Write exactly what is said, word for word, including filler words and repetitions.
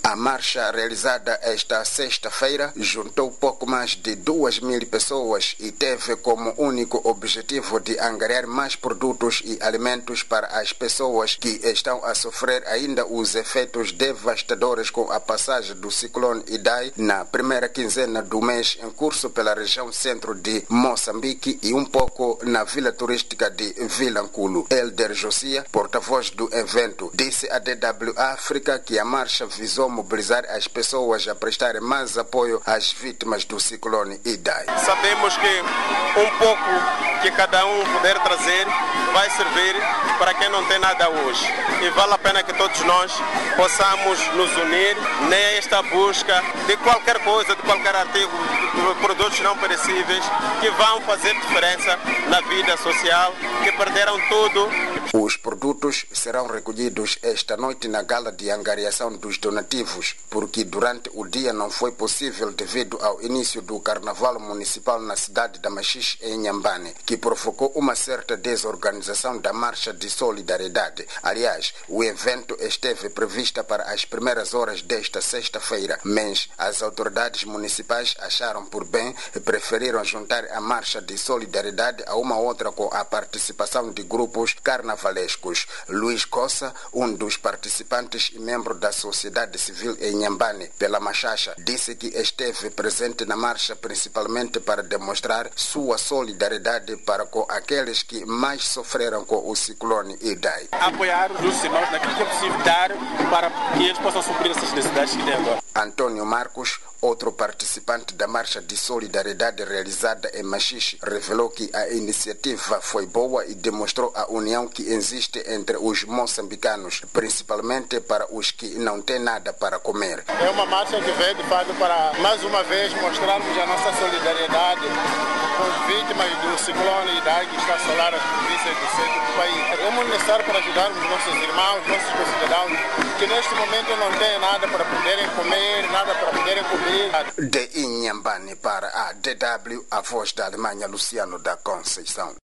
A marcha realizada esta sexta-feira juntou pouco mais de duas mil pessoas e teve como único objetivo de angariar mais produtos e alimentos para as pessoas que estão a sofrer ainda os efeitos devastadores com a passagem do ciclone Idai na primeira quinzena do mês em curso pela região centro de Moçambique e um pouco na vila turística de Vilanculo. Elder Josia, porta-voz do evento, disse à D W África que a marcha visou mobilizar as pessoas a prestarem mais apoio às vítimas do ciclone Idai. Sabemos que um pouco que cada um puder trazer vai servir para quem não tem nada hoje. E vale a pena que todos nós possamos nos unir nesta busca de qualquer coisa, de qualquer artigo, de produtos não perecíveis que vão fazer diferença na vida social, que perderam tudo. Os produtos serão recolhidos esta noite na gala de angariação dos donativos, porque durante o dia não foi possível devido ao início do carnaval municipal na cidade da Machixe, em Inhambane, que provocou uma certa desorganização da marcha de solidariedade. Aliás, o evento esteve previsto para as primeiras horas desta sexta-feira, mas as autoridades municipais acharam por bem e preferiram juntar a marcha de solidariedade a uma outra com a participação de grupos carnavalescos. Luiz Cossa, um dos participantes e membro da sociedade civil em Inhambane, pela Machacha, disse que esteve presente na marcha principalmente para demonstrar sua solidariedade para com aqueles que mais sofreram com o ciclone Idai. Apoiar os irmãos naquilo que é possível dar para que eles possam suprir essas necessidades que têm agora. Antônio Marcos, outro participante da marcha de solidariedade realizada em Machixe, revelou que a iniciativa foi boa e demonstrou a união que existe entre os moçambicanos, principalmente para os que não têm nada para comer. É uma marcha que veio de fato para, mais uma vez, mostrarmos a nossa solidariedade com as vítimas do ciclone Idai que está a assolar as províncias do centro do país. É muito necessário para ajudarmos nossos irmãos, nossos concidadãos, que neste momento não têm nada para poderem comer, nada para poderem comer. De Inhambane para a D W, a voz da Alemanha, Luciano da Conceição.